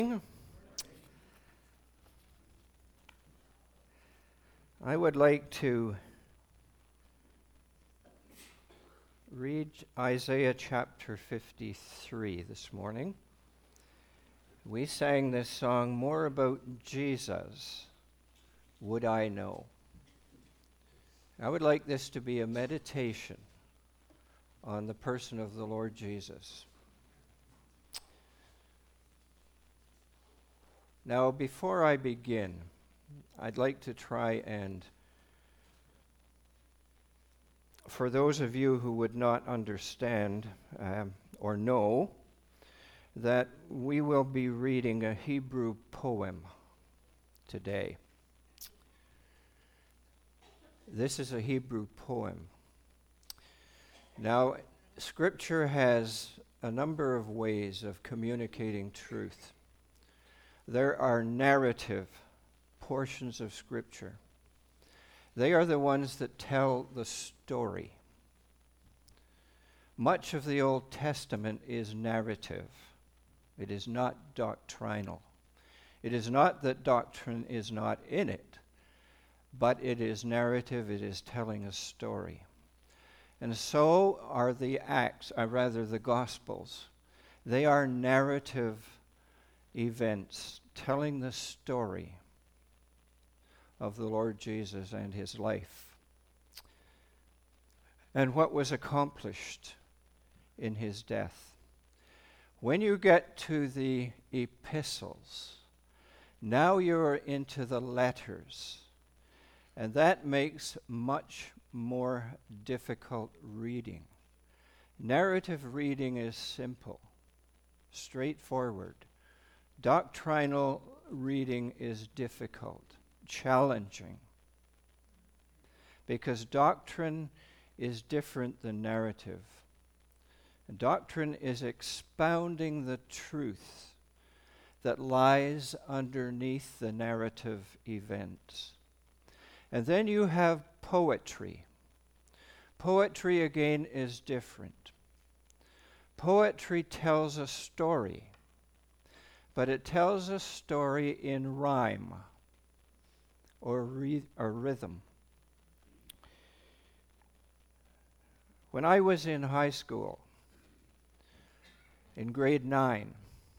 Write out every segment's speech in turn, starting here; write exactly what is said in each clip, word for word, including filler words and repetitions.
I would like to read Isaiah chapter fifty-three this morning. We sang this song, More About Jesus Would I Know. I would like this to be a meditation on the person of the Lord Jesus. Now, before I begin, I'd like to try and, for those of you who would not understand um, or know, that we will be reading a Hebrew poem today. This is a Hebrew poem. Now, Scripture has a number of ways of communicating truth. There are narrative portions of Scripture. They are the ones that tell the story. Much of the Old Testament is narrative. It is not doctrinal. It is not that doctrine is not in it, but it is narrative, it is telling a story. And so are the Acts, or rather the Gospels. They are narrative events telling the story of the Lord Jesus and his life and what was accomplished in his death. When you get to the epistles, now you're into the letters, and that makes much more difficult reading. Narrative reading is simple, straightforward. Doctrinal reading is difficult, challenging, because doctrine is different than narrative. And doctrine is expounding the truth that lies underneath the narrative events. And then you have poetry. Poetry, again, is different. Poetry tells a story, but it tells a story in rhyme or, re- or rhythm. When I was in high school, in grade nine,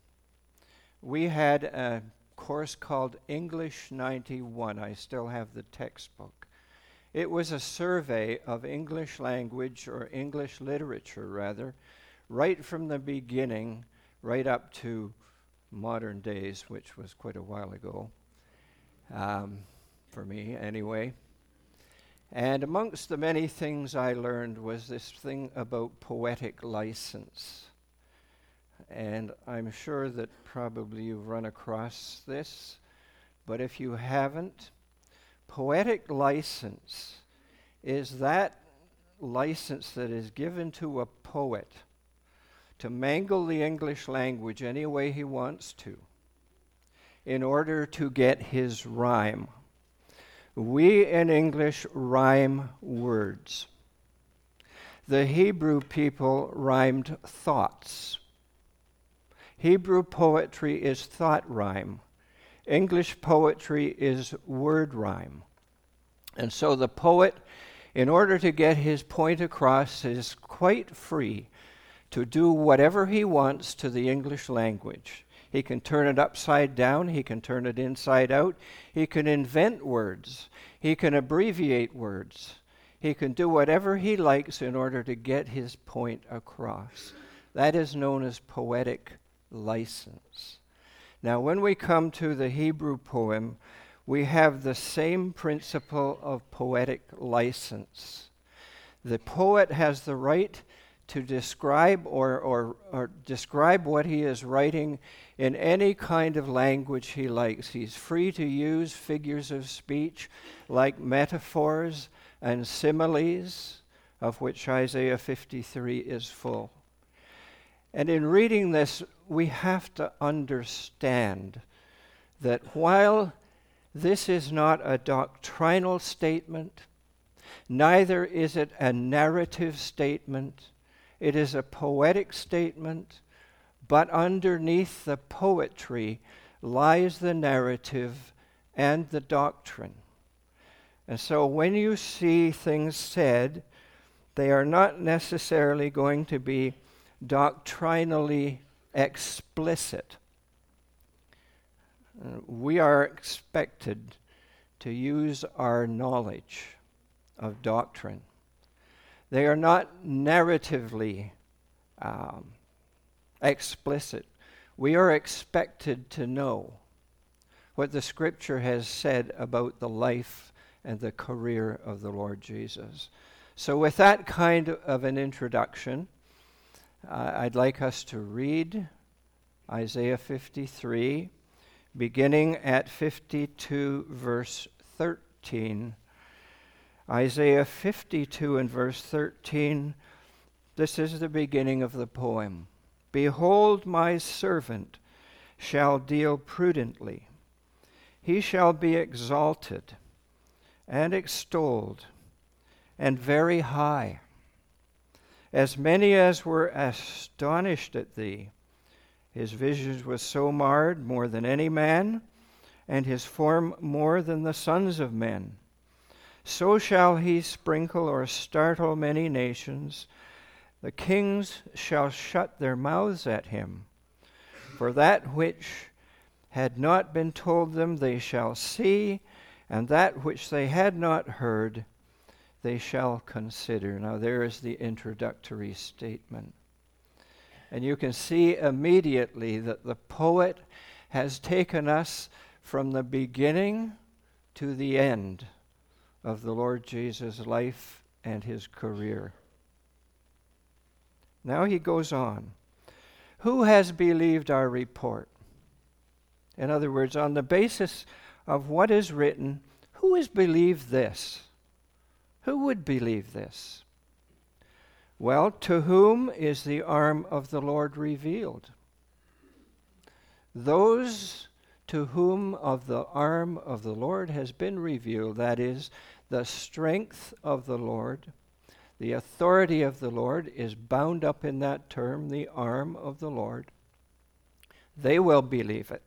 we had a course called English ninety-one. I still have the textbook. It was a survey of English language, or English literature rather, right from the beginning, right up to modern days, which was quite a while ago, um, for me anyway. And amongst the many things I learned was this thing about poetic license. And I'm sure that probably you've run across this, but if you haven't, poetic license is that license that is given to a poet to mangle the English language any way he wants to in order to get his rhyme. We in English rhyme words. The Hebrew people rhymed thoughts. Hebrew poetry is thought rhyme. English poetry is word rhyme. And so the poet, in order to get his point across, is quite free to do whatever he wants to the English language. He can turn it upside down, he can turn it inside out, he can invent words, he can abbreviate words, he can do whatever he likes in order to get his point across. That is known as poetic license. Now, when we come to the Hebrew poem, we have the same principle of poetic license. The poet has the right to describe or, or, or describe what he is writing in any kind of language he likes. He's free to use figures of speech like metaphors and similes, of which Isaiah fifty-three is full. And in reading this, we have to understand that while this is not a doctrinal statement, neither is it a narrative statement, it is a poetic statement, but underneath the poetry lies the narrative and the doctrine. And so when you see things said, they are not necessarily going to be doctrinally explicit. Uh, we are expected to use our knowledge of doctrine. They are not narratively um, explicit. We are expected to know what the Scripture has said about the life and the career of the Lord Jesus. So with that kind of an introduction, uh, I'd like us to read Isaiah fifty-three, beginning at fifty-two, verse thirteen. Isaiah fifty-two and verse thirteen, this is the beginning of the poem. Behold, my servant shall deal prudently. He shall be exalted and extolled and very high. As many as were astonished at thee, his visage was so marred more than any man, and his form more than the sons of men. So shall he sprinkle or startle many nations. The kings shall shut their mouths at him. For that which had not been told them they shall see, and that which they had not heard they shall consider. Now there is the introductory statement. And you can see immediately that the poet has taken us from the beginning to the end of the Lord Jesus' life and his career. Now he goes on. Who has believed our report? In other words, on the basis of what is written, who has believed this? Who would believe this? Well, to whom is the arm of the Lord revealed? Those to whom of the arm of the Lord has been revealed, that is, the strength of the Lord, the authority of the Lord is bound up in that term, the arm of the Lord. They will believe it.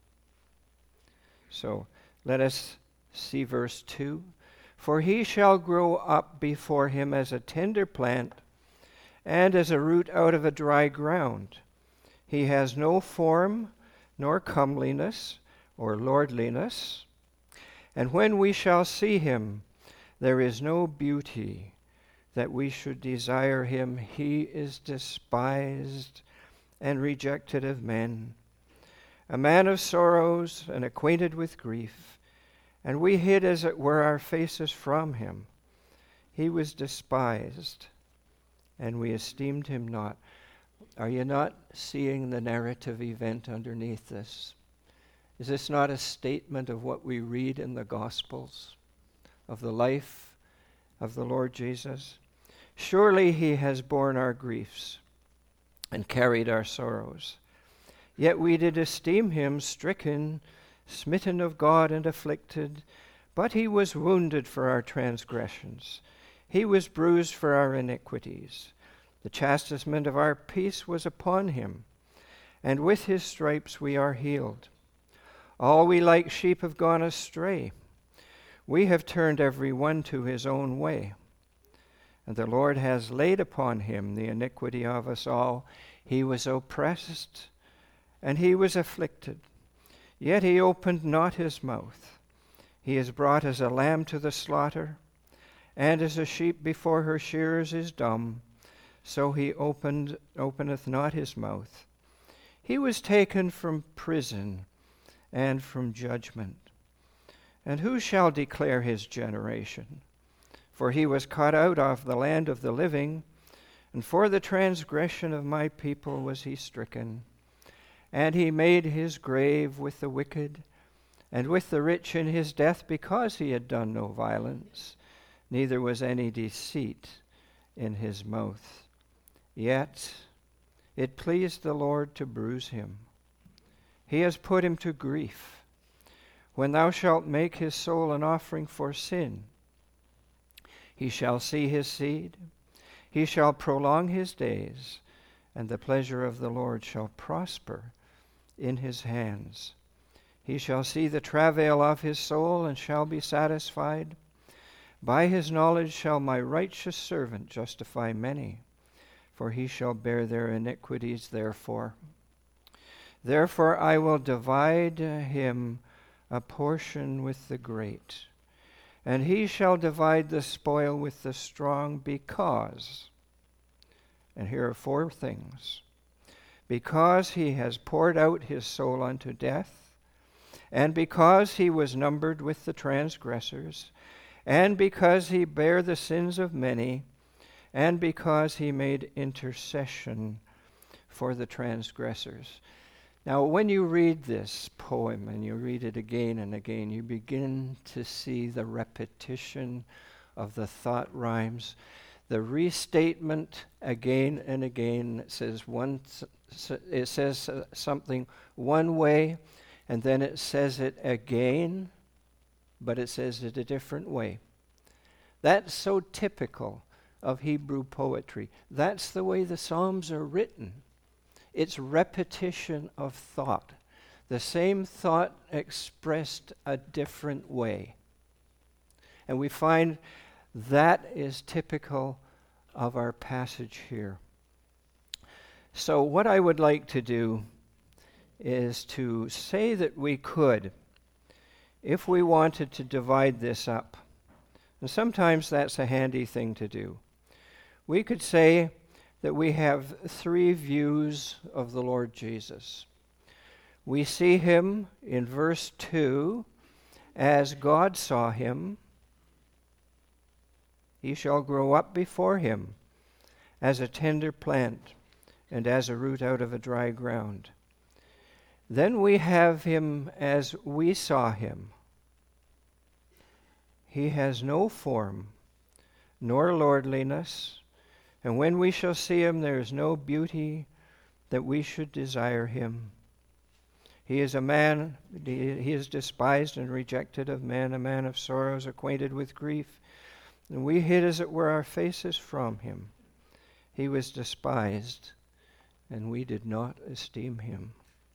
So let us see verse two. For he shall grow up before him as a tender plant, and as a root out of a dry ground. He has no form, nor comeliness, or lordliness. And when we shall see him, there is no beauty that we should desire him. He is despised and rejected of men, a man of sorrows and acquainted with grief. And we hid, as it were, our faces from him. He was despised, and we esteemed him not. Are you not seeing the narrative event underneath this? Is this not a statement of what we read in the Gospels, of the life of the Lord Jesus? Surely he has borne our griefs and carried our sorrows. Yet we did esteem him stricken, smitten of God, and afflicted. But he was wounded for our transgressions. He was bruised for our iniquities. The chastisement of our peace was upon him, and with his stripes we are healed. All we like sheep have gone astray. We have turned every one to his own way. And the Lord has laid upon him the iniquity of us all. He was oppressed, and he was afflicted, yet he opened not his mouth. He is brought as a lamb to the slaughter, and as a sheep before her shearers is dumb, so he opened openeth not his mouth. He was taken from prison and from judgment. And who shall declare his generation? For he was cut out of the land of the living, and for the transgression of my people was he stricken. And he made his grave with the wicked, and with the rich in his death, because he had done no violence, neither was any deceit in his mouth. Yet it pleased the Lord to bruise him. He has put him to grief. When thou shalt make his soul an offering for sin, he shall see his seed. He shall prolong his days, and the pleasure of the Lord shall prosper in his hands. He shall see the travail of his soul, and shall be satisfied. By his knowledge shall my righteous servant justify many, for he shall bear their iniquities therefore. Therefore I will divide him a portion with the great, and he shall divide the spoil with the strong, because, and here are four things, because he has poured out his soul unto death, and because he was numbered with the transgressors, and because he bare the sins of many, and because he made intercession for the transgressors. Now, when you read this poem, and you read it again and again, you begin to see the repetition of the thought rhymes, the restatement again and again. It says one, it says something one way, and then it says it again, but it says it a different way. That's so typical of Hebrew poetry. That's the way the Psalms are written. It's repetition of thought. The same thought expressed a different way. And we find that is typical of our passage here. So what I would like to do is to say that we could, if we wanted to divide this up, and sometimes that's a handy thing to do, we could say that we have three views of the Lord Jesus. We see him in verse two as God saw him. He shall grow up before him as a tender plant and as a root out of a dry ground. Then we have him as we saw him. He has no form nor lordliness, and when we shall see him, there is no beauty that we should desire him. He is a man, he is despised and rejected of men, a man of sorrows, acquainted with grief. And we hid, as it were, our faces from him. He was despised, and we did not esteem him.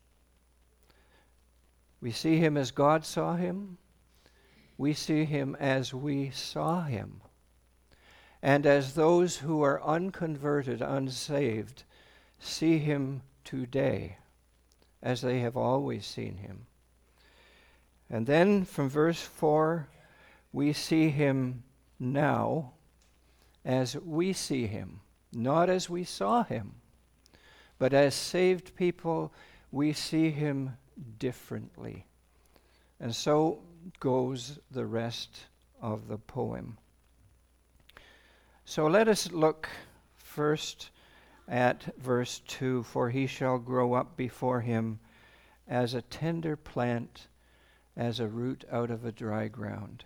We see him as God saw him. We see him as we saw him. And as those who are unconverted, unsaved, see him today, as they have always seen him. And then from verse four, we see him now as we see him, not as we saw him, but as saved people, we see him differently. And so goes the rest of the poem. So let us look first at verse two. For he shall grow up before him as a tender plant, as a root out of a dry ground.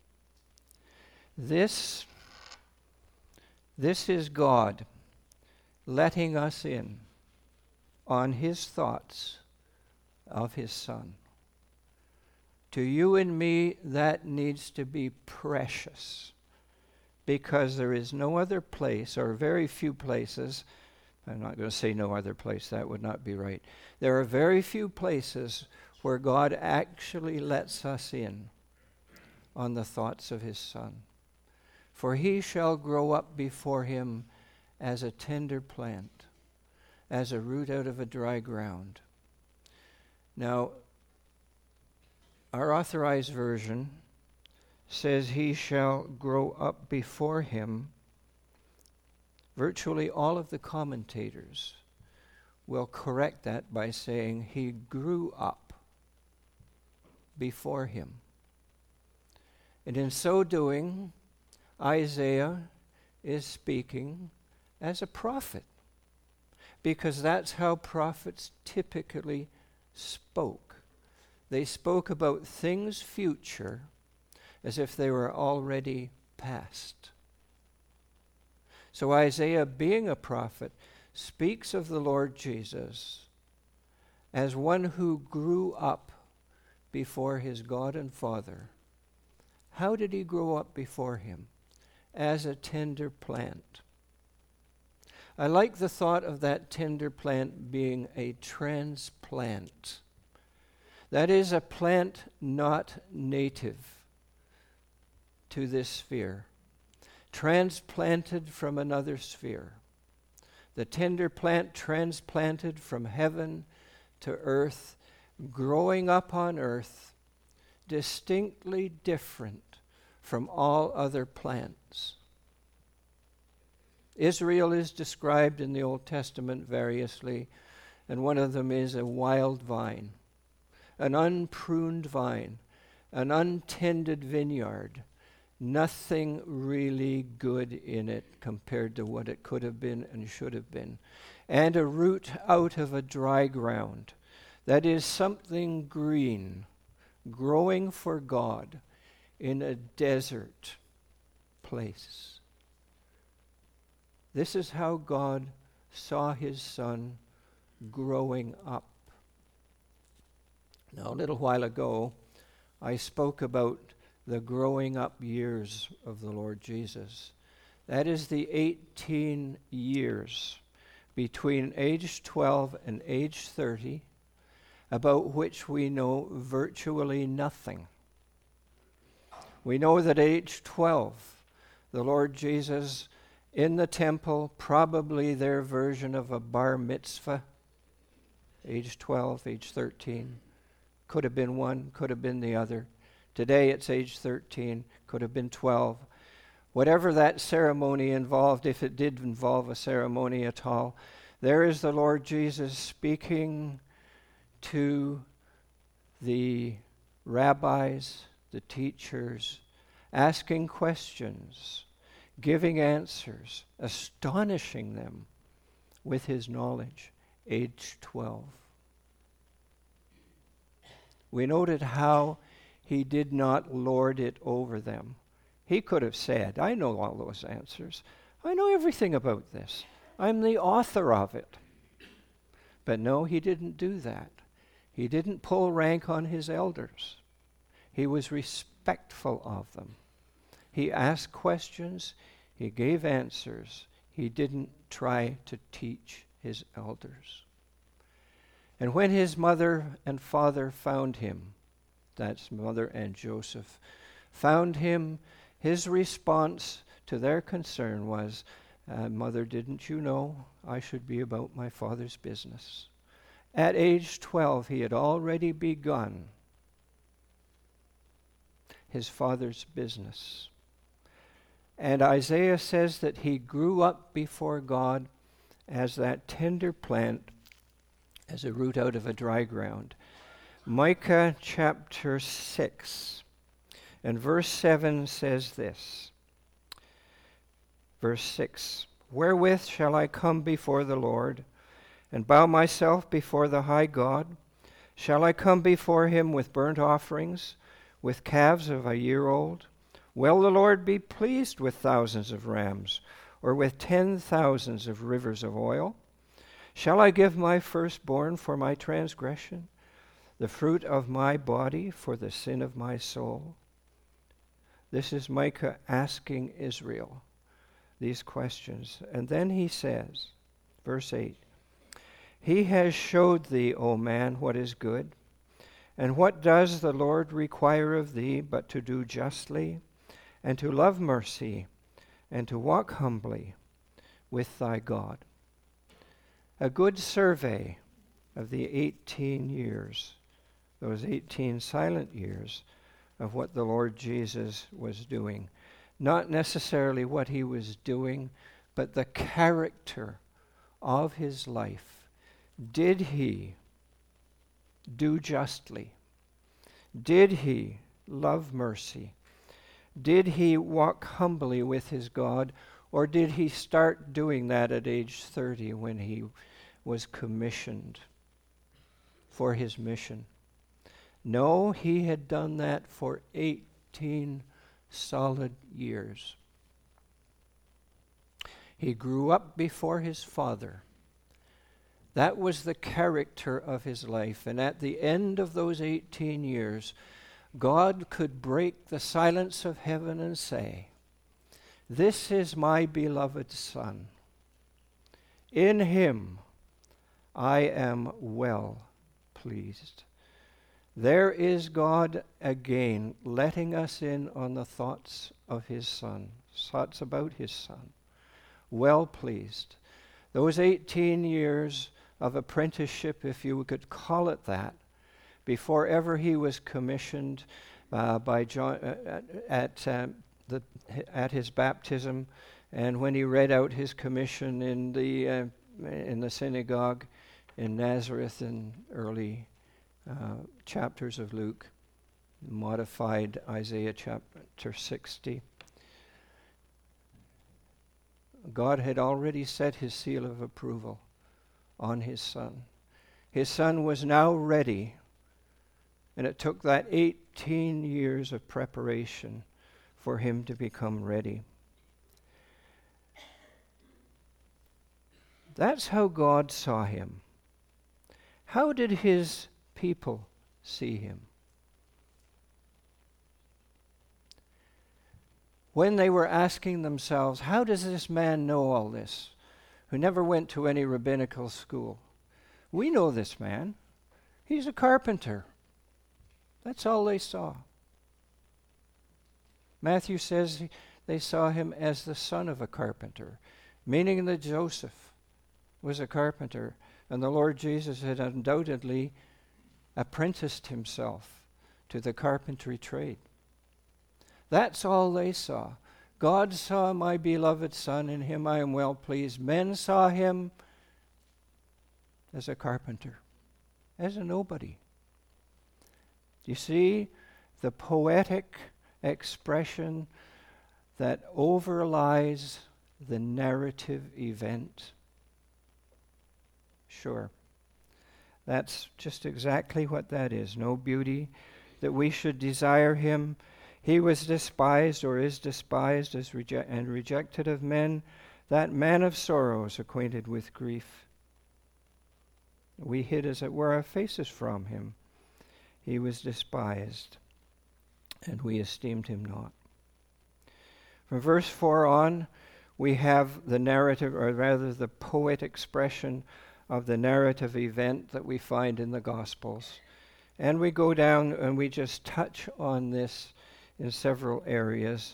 This, this is God letting us in on his thoughts of his Son. To you and me, that needs to be precious, because there is no other place, or very few places, I'm not going to say no other place, that would not be right. There are very few places where God actually lets us in on the thoughts of his Son. For he shall grow up before him as a tender plant, as a root out of a dry ground. Now, our Authorized Version says he shall grow up before him. Virtually all of the commentators will correct that by saying he grew up before him. And in so doing, Isaiah is speaking as a prophet, because that's how prophets typically spoke. They spoke about things future as if they were already past. So Isaiah, being a prophet, speaks of the Lord Jesus as one who grew up before his God and Father. How did he grow up before him? As a tender plant. I like the thought of that tender plant being a transplant. That is, a plant not native to this sphere, transplanted from another sphere. The tender plant transplanted from heaven to earth, growing up on earth, distinctly different from all other plants. Israel is described in the Old Testament variously, and one of them is a wild vine, an unpruned vine, an untended vineyard, nothing really good in it compared to what it could have been and should have been, and a root out of a dry ground. That is something green, growing for God in a desert place. This is how God saw his Son growing up. Now, a little while ago, I spoke about the growing up years of the Lord Jesus. That is the eighteen years between age twelve and age thirty, about which we know virtually nothing. We know that age twelve, the Lord Jesus in the temple, probably their version of a bar mitzvah, age twelve, age thirteen. Could have been one, could have been the other. Today it's age thirteen, could have been twelve. Whatever that ceremony involved, if it did involve a ceremony at all, there is the Lord Jesus speaking to the rabbis, the teachers, asking questions, giving answers, astonishing them with his knowledge, age twelve. We noted how he did not lord it over them. He could have said, I know all those answers. I know everything about this. I'm the author of it. But no, he didn't do that. He didn't pull rank on his elders. He was respectful of them. He asked questions. He gave answers. He didn't try to teach his elders. And when his mother and father found him, that's mother and Joseph, found him, his response to their concern was, uh, Mother, didn't you know I should be about my father's business? At age twelve, he had already begun his father's business. And Isaiah says that he grew up before God as that tender plant, as a root out of a dry ground. Micah chapter six and verse seven says this. Verse six, wherewith shall I come before the Lord, and bow myself before the high God? Shall I come before him with burnt offerings, with calves of a year old? Will the Lord be pleased with thousands of rams, or with ten thousands of rivers of oil? Shall I give my firstborn for my transgression, the fruit of my body for the sin of my soul? This is Micah asking Israel these questions. And then he says, verse eight, he has showed thee, O man, what is good. And what does the Lord require of thee but to do justly, and to love mercy, and to walk humbly with thy God? A good survey of the eighteen years, those eighteen silent years of what the Lord Jesus was doing. Not necessarily what he was doing, but the character of his life. Did he do justly? Did he love mercy? Did he walk humbly with his God? Or did he start doing that at age thirty when he was commissioned for his mission? No, he had done that for eighteen solid years. He grew up before his father. That was the character of his life. And at the end of those eighteen years, God could break the silence of heaven and say, this is my beloved Son, In him I am well pleased. There is God again letting us in on the thoughts of his Son, thoughts about his Son. Well pleased. Those eighteen years of apprenticeship, if you could call it that, before ever he was commissioned uh, by John uh, at uh, the at his baptism, and when he read out his commission in the uh, in the synagogue in Nazareth in early uh, chapters of Luke, modified Isaiah chapter sixty. God had already set his seal of approval on his Son. His Son was now ready, and it took that eighteen years of preparation for him to become ready. That's how God saw him. How did his people see him? When they were asking themselves, how does this man know all this, who never went to any rabbinical school? We know this man. He's a carpenter. That's all they saw. Matthew says they saw him as the son of a carpenter, meaning that Joseph was a carpenter, and the Lord Jesus had undoubtedly apprenticed himself to the carpentry trade. That's all they saw. God saw my beloved Son, in him I am well pleased. Men saw him as a carpenter, as a nobody. You see the poetic expression that overlies the narrative event? Sure. That's just exactly what that is. No beauty, that we should desire him. He was despised, or is despised, as reje- and rejected of men, that man of sorrows, acquainted with grief. We hid, as it were, our faces from him. He was despised, and we esteemed him not. From verse four on, we have the narrative, or rather the poet expression of the narrative event that we find in the Gospels. And we go down and we just touch on this in several areas.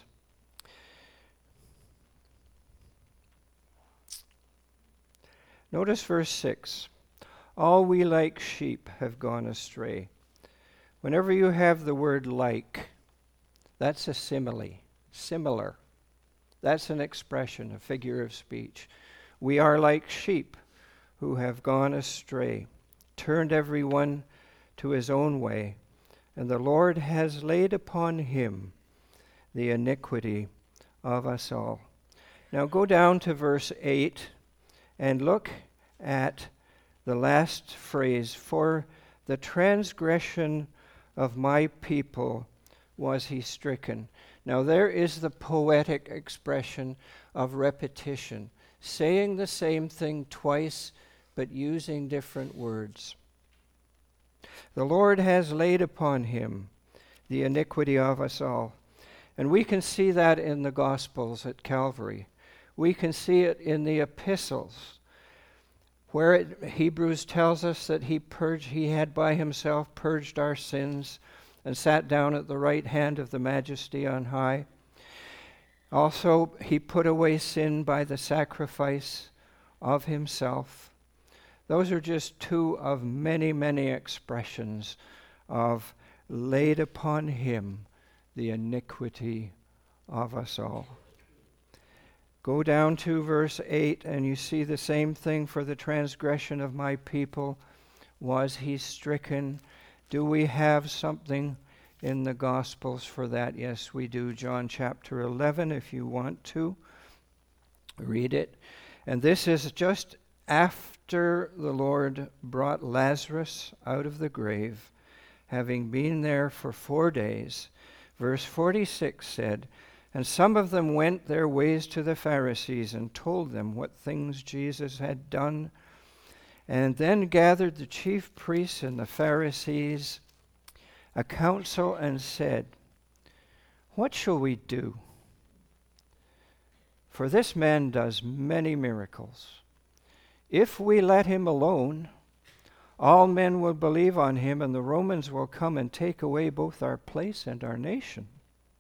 Notice verse six. All we like sheep have gone astray. Whenever you have the word like, that's a simile, similar. That's an expression, a figure of speech. We are like sheep who have gone astray, turned every one to his own way, and the Lord has laid upon him the iniquity of us all. Now go down to verse eight and look at the last phrase, for the transgression of my people was he stricken. Now there is the poetic expression of repetition, saying the same thing twice, but using different words. The Lord has laid upon him the iniquity of us all. And we can see that in the Gospels at Calvary. We can see it in the epistles, where it, Hebrews tells us that he purged, he had by himself purged our sins and sat down at the right hand of the Majesty on high. Also, he put away sin by the sacrifice of himself. Those are just two of many, many expressions of laid upon him the iniquity of us all. Go down to verse eight and you see the same thing. For the transgression of my people was he stricken. Do we have something in the Gospels for that? Yes, we do. John chapter eleven, if you want to read it. And this is just after the Lord brought Lazarus out of the grave, having been there for four days. Verse forty-six said, and some of them went their ways to the Pharisees and told them what things Jesus had done. And then gathered the chief priests and the Pharisees a council and said, what shall we do? For this man does many miracles. If we let him alone, all men will believe on him, and the Romans will come and take away both our place and our nation.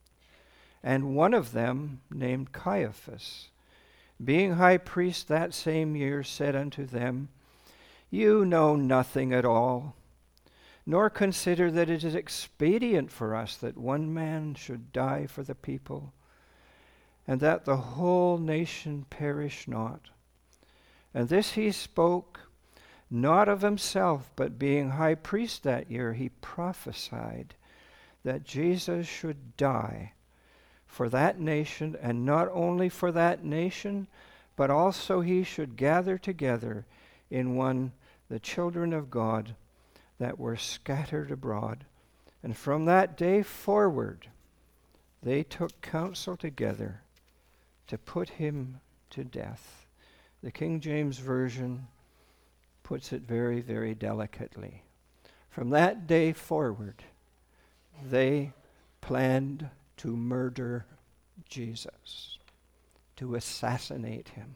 And one of them, named Caiaphas, being high priest that same year, said unto them, You know nothing at all, nor consider that it is expedient for us that one man should die for the people, and that the whole nation perish not. And this he spoke not of himself, but being high priest that year, he prophesied that Jesus should die for that nation, and not only for that nation, but also he should gather together in one the children of God that were scattered abroad. And from that day forward, they took counsel together to put him to death. The King James Version puts it very, very delicately. From that day forward, they planned to murder Jesus, to assassinate him,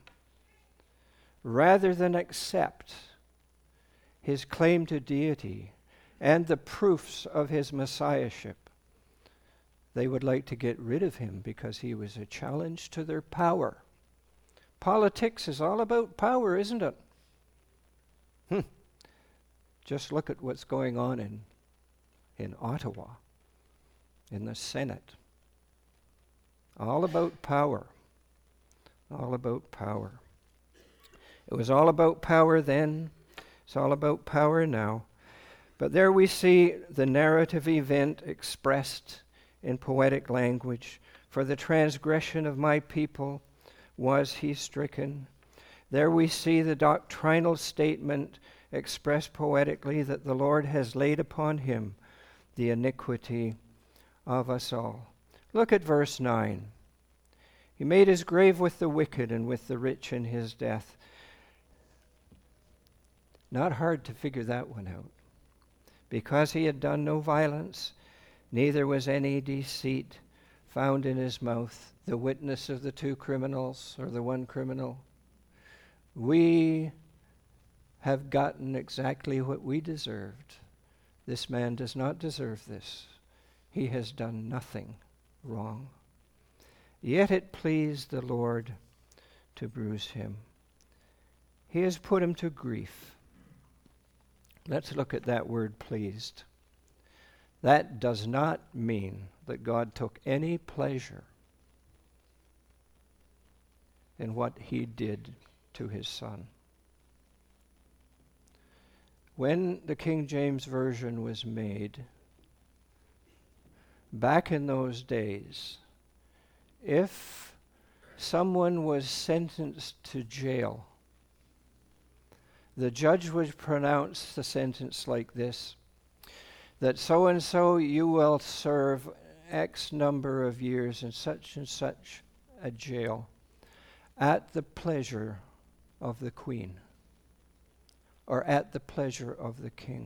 rather than accept his claim to deity and the proofs of his messiahship. They would like to get rid of him because he was a challenge to their power. Politics is all about power, isn't it? Hmm. Just look at what's going on in, in Ottawa, in the Senate. All about power. All about power. It was all about power then. It's all about power now. But there we see the narrative event expressed in poetic language. For the transgression of my people was he stricken. There we see the doctrinal statement expressed poetically that the Lord has laid upon him the iniquity of us all. Look at verse nine. He made his grave with the wicked and with the rich in his death. Not hard to figure that one out. Because he had done no violence, neither was any deceit found in his mouth. The witness of the two criminals, or the one criminal. We have gotten exactly what we deserved. This man does not deserve this. He has done nothing wrong. Yet it pleased the Lord to bruise him. He has put him to grief. Let's look at that word pleased. That does not mean that God took any pleasure in what he did to his son. When the King James Version was made, back in those days, if someone was sentenced to jail, the judge would pronounce the sentence like this, that so-and-so you will serve X number of years in such and such a jail at the pleasure of the queen or at the pleasure of the king.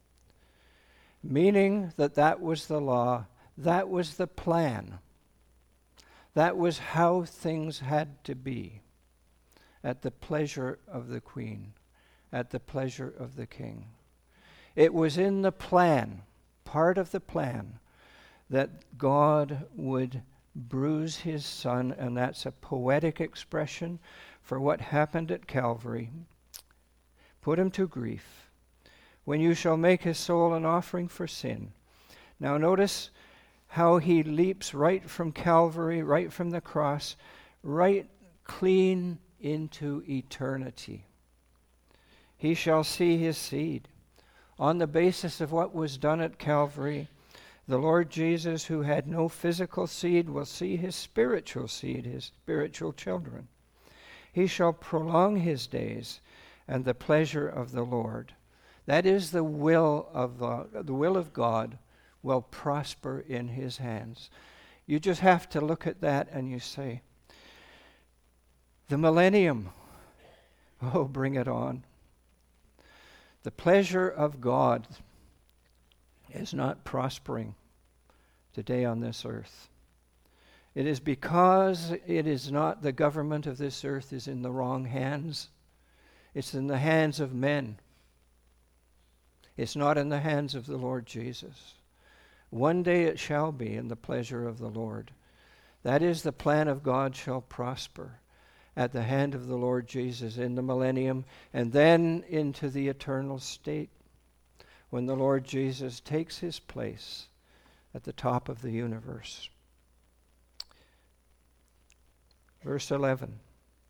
Meaning that that was the law, that was the plan. That was how things had to be, at the pleasure of the queen, at the pleasure of the king. It was in the plan, part of the plan, that God would bruise his son, and that's a poetic expression for what happened at Calvary. Put him to grief. When you shall make his soul an offering for sin. Now notice how he leaps right from Calvary, right from the cross, right clean into eternity. He shall see his seed. On the basis of what was done at Calvary, the Lord Jesus, who had no physical seed, will see his spiritual seed, his spiritual children. He shall prolong his days, and the pleasure of the Lord. That is the will of the, the will of God will prosper in his hands. You just have to look at that and you say, the millennium, oh, bring it on. The pleasure of God is not prospering today on this earth. It is because it is not the government of this earth is in the wrong hands. It's in the hands of men. It's not in the hands of the Lord Jesus. One day it shall be in the pleasure of the Lord. That is, the plan of God shall prosper at the hand of the Lord Jesus in the millennium, and then into the eternal state when the Lord Jesus takes his place at the top of the universe. Verse eleven.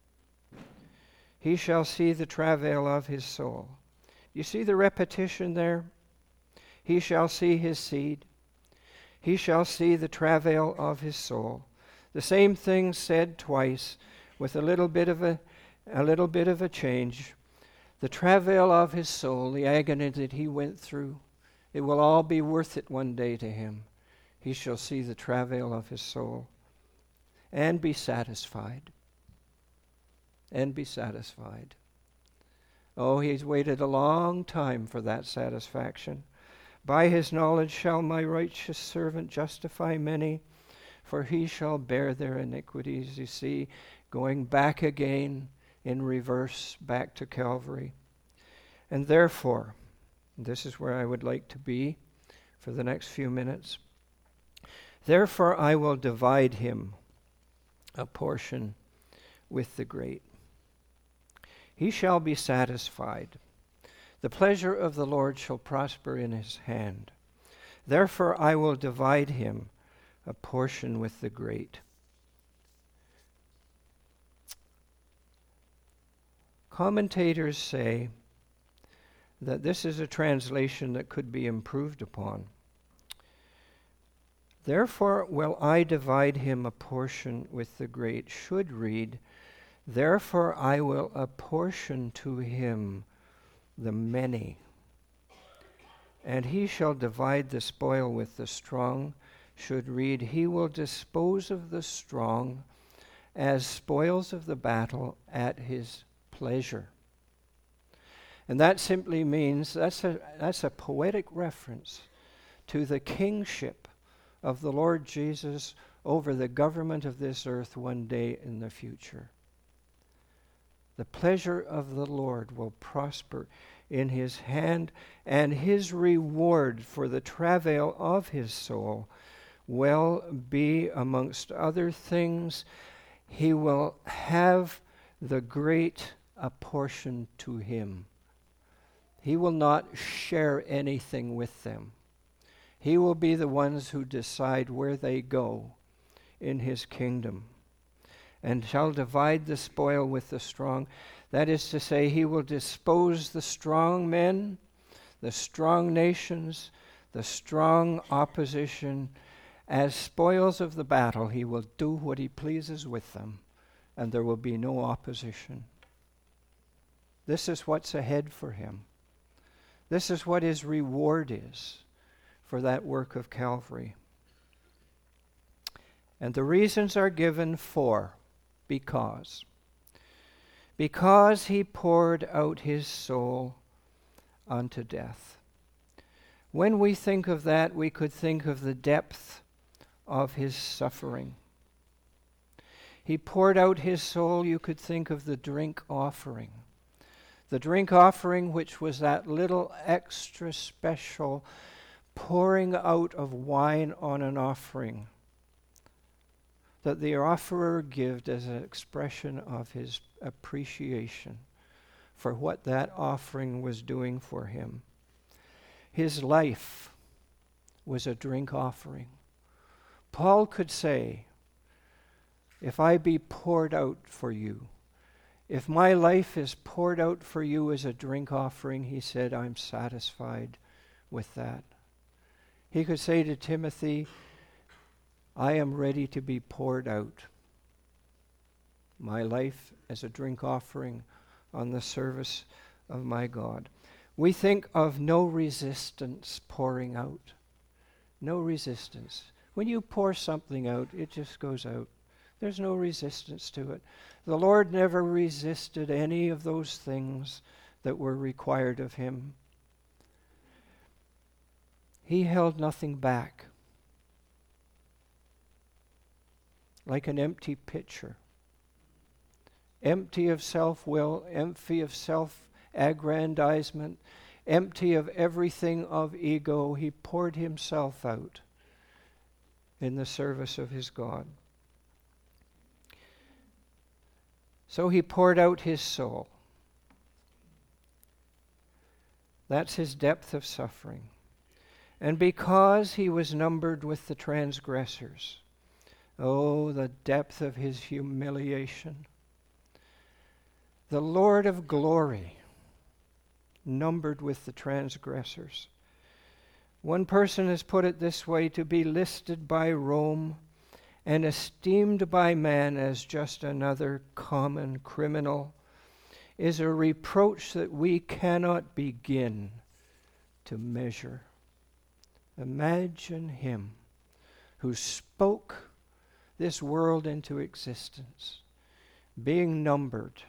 He shall see the travail of his soul. You see the repetition there? He shall see his seed. He shall see the travail of his soul. The same thing said twice with a little bit of a, a little bit of a change. The travail of his soul, the agony that he went through, it will all be worth it one day to him. He shall see the travail of his soul and be satisfied. And be satisfied. Oh, he's waited a long time for that satisfaction. By his knowledge shall my righteous servant justify many, for he shall bear their iniquities. You see, going back again in reverse, back to Calvary. And therefore, this is where I would like to be for the next few minutes. Therefore I will divide him a portion with the great. He shall be satisfied. The pleasure of the Lord shall prosper in his hand. Therefore I will divide him a portion with the great. Commentators say that this is a translation that could be improved upon. Therefore will I divide him a portion with the great. Should read, therefore I will apportion to him the many, and he shall divide the spoil with the strong. Should read, he will dispose of the strong as spoils of the battle at his pleasure. And that simply means, that's a, that's a poetic reference to the kingship of the Lord Jesus over the government of this earth one day in the future. The pleasure of the Lord will prosper in his hand, and his reward for the travail of his soul will be, amongst other things, he will have the great apportioned to him. He will not share anything with them. He will be the ones who decide where they go in his kingdom, and shall divide the spoil with the strong. That is to say, he will dispose the strong men, the strong nations, the strong opposition, as spoils of the battle. He will do what he pleases with them, and there will be no opposition. This is what's ahead for him. This is what his reward is for that work of Calvary. And the reasons are given for, because. Because he poured out his soul unto death. When we think of that, we could think of the depth of his suffering. He poured out his soul, you could think of the drink offering. The drink offering, which was that little extra special pouring out of wine on an offering that the offerer gave as an expression of his appreciation for what that offering was doing for him. His life was a drink offering. Paul could say, if I be poured out for you, if my life is poured out for you as a drink offering, he said, I'm satisfied with that. He could say to Timothy, I am ready to be poured out. My life as a drink offering on the service of my God. We think of no resistance pouring out. No resistance. When you pour something out, it just goes out. There's no resistance to it. The Lord never resisted any of those things that were required of him. He held nothing back. Like an empty pitcher. empty of self-will, empty of self-aggrandizement, empty of everything of ego. He poured himself out in the service of his God. So he poured out his soul. That's his depth of suffering. And because he was numbered with the transgressors, oh, the depth of his humiliation. The Lord of glory, numbered with the transgressors. One person has put it this way: to be listed by Rome and esteemed by man as just another common criminal is a reproach that we cannot begin to measure. Imagine him who spoke this world into existence, being numbered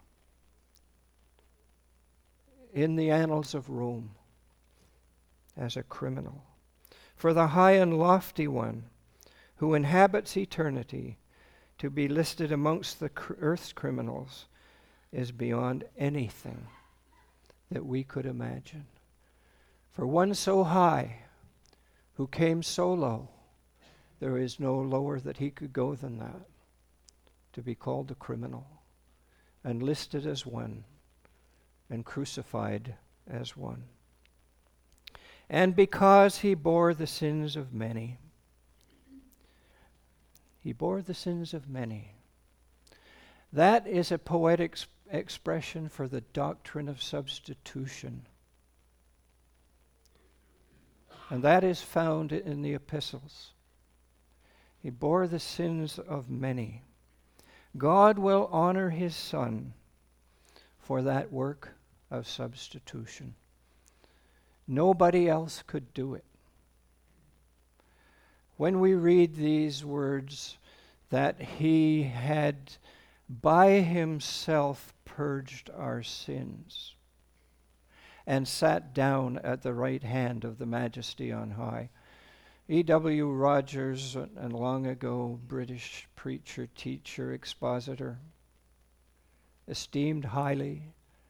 in the annals of Rome as a criminal. For the high and lofty one who inhabits eternity, to be listed amongst the cr- earth's criminals is beyond anything that we could imagine. For one so high, who came so low, there is no lower that he could go than that, to be called a criminal and listed as one and crucified as one. And because he bore the sins of many, he bore the sins of many. That is a poetic sp- expression for the doctrine of substitution. And that is found in the epistles. He bore the sins of many. God will honor his Son for that work of substitution. Nobody else could do it. When we read these words, that he had by himself purged our sins and sat down at the right hand of the Majesty on high. E W Rogers, and long ago British preacher, teacher, expositor, esteemed highly,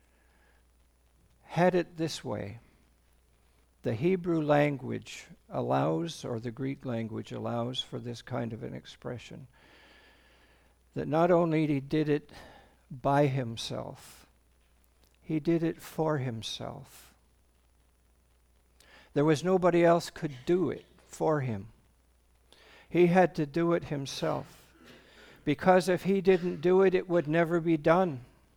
had it this way. The Hebrew language allows, or the Greek language allows, for this kind of an expression. That not only he did it by himself, he did it for himself. There was nobody else could do it for him. He had to do it himself. Because if he didn't do it, it would never be done.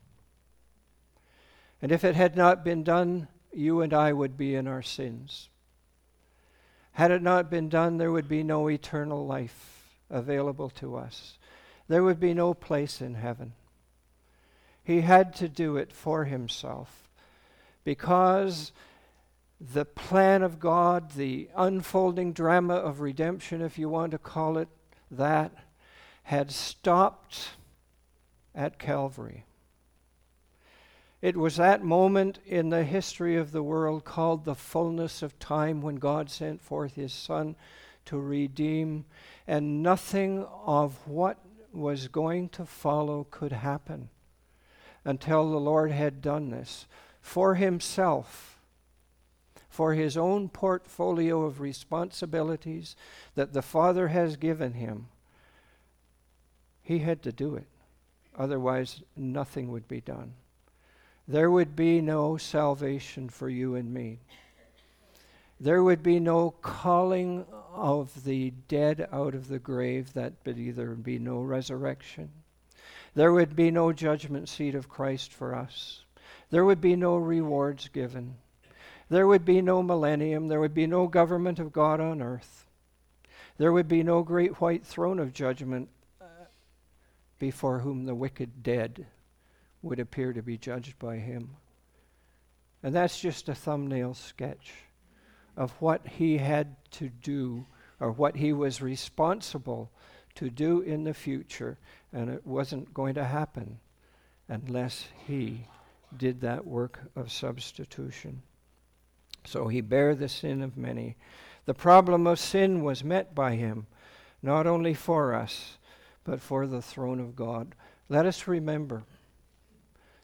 And if it had not been done, you and I would be in our sins. Had it not been done, there would be no eternal life available to us. There would be no place in heaven. He had to do it for himself because the plan of God, the unfolding drama of redemption, if you want to call it that, had stopped at Calvary. It was that moment in the history of the world called the fullness of time when God sent forth his Son to redeem, and nothing of what was going to follow could happen until the Lord had done this for himself, for his own portfolio of responsibilities that the Father has given him. He had to do it. Otherwise, nothing would be done. There would be no salvation for you and me. There would be no calling of the dead out of the grave. That would either be no resurrection. There would be no judgment seat of Christ for us. There would be no rewards given. There would be no millennium. There would be no government of God on earth. There would be no great white throne of judgment uh, before whom the wicked dead would appear to be judged by him. And that's just a thumbnail sketch of what he had to do, or what he was responsible to do in the future, and it wasn't going to happen unless he did that work of substitution. So he bare the sin of many. The problem of sin was met by him, not only for us, but for the throne of God. Let us remember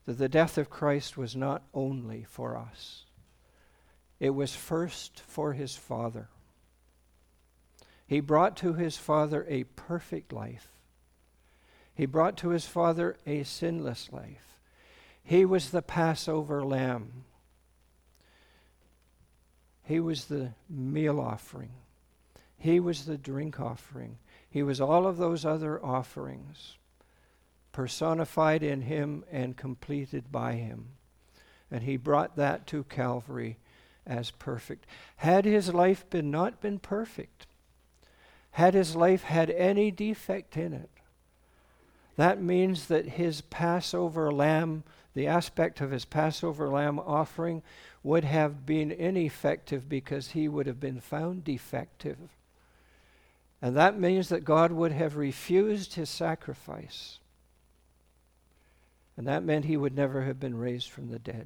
that the death of Christ was not only for us. It was first for his Father. He brought to his Father a perfect life. He brought to his Father a sinless life. He was the Passover lamb. He was the meal offering. He was the drink offering. He was all of those other offerings, personified in him and completed by him. And he brought that to Calvary as perfect. Had his life been not been perfect, had his life had any defect in it, that means that his Passover lamb, the aspect of his Passover lamb offering, would have been ineffective because he would have been found defective. And that means that God would have refused his sacrifice. And that meant he would never have been raised from the dead.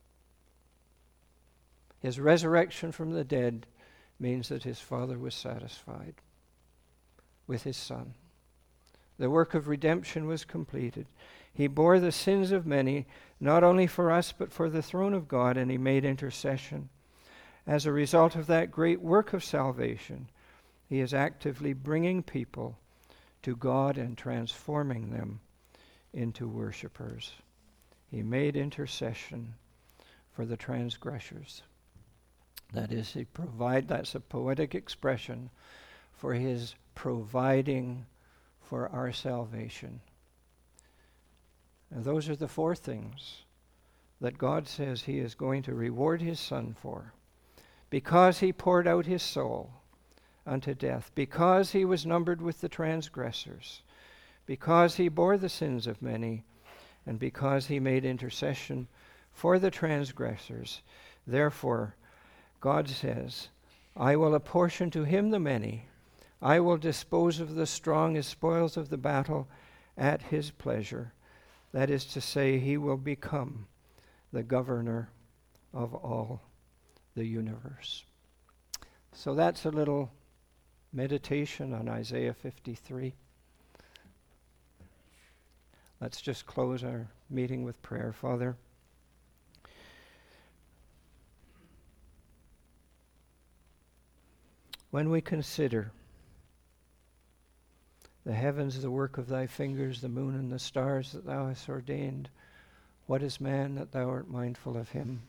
His resurrection from the dead means that his Father was satisfied with his Son. The work of redemption was completed. He bore the sins of many, not only for us, but for the throne of God, and he made intercession. As a result of that great work of salvation, he is actively bringing people to God and transforming them into worshipers. He made intercession for the transgressors. That is, he provide, that's a poetic expression for his providing for our salvation. And those are the four things that God says he is going to reward his Son for. Because he poured out his soul unto death, because he was numbered with the transgressors, because he bore the sins of many, and because he made intercession for the transgressors. Therefore, God says, I will apportion to him the many. I will dispose of the strong as spoils of the battle at his pleasure. That is to say, he will become the governor of all the universe. So that's a little meditation on Isaiah fifty-three. Let's just close our meeting with prayer. Father, when we consider the heavens, the work of thy fingers, the moon and the stars that thou hast ordained, what is man that thou art mindful of him?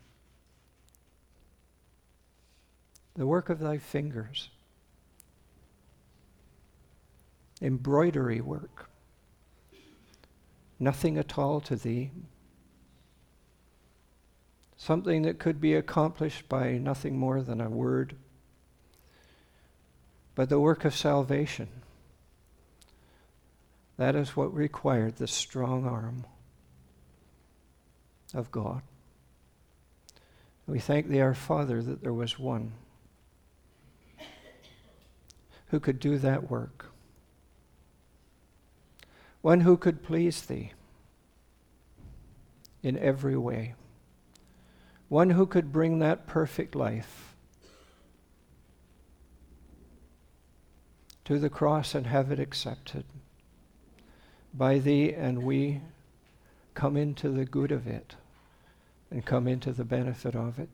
The work of thy fingers, embroidery work, nothing at all to thee, something that could be accomplished by nothing more than a word, but the work of salvation. That is what required the strong arm of God. We thank thee, our Father, that there was one who could do that work. One who could please thee in every way. One who could bring that perfect life to the cross and have it accepted by thee, and we come into the good of it and come into the benefit of it.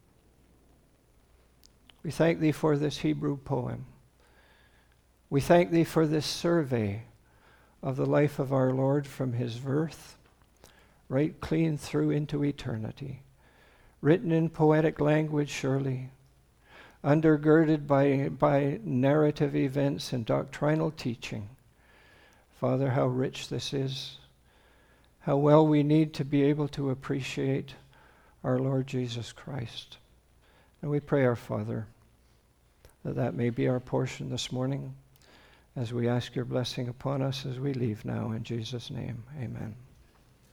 We thank thee for this Hebrew poem. We thank thee for this survey of the life of our Lord from his birth right clean through into eternity, written in poetic language surely, undergirded by, by narrative events and doctrinal teaching. Father, how rich this is, how well we need to be able to appreciate our Lord Jesus Christ. And we pray, our Father, that that may be our portion this morning as we ask your blessing upon us as we leave now. In Jesus' name, amen.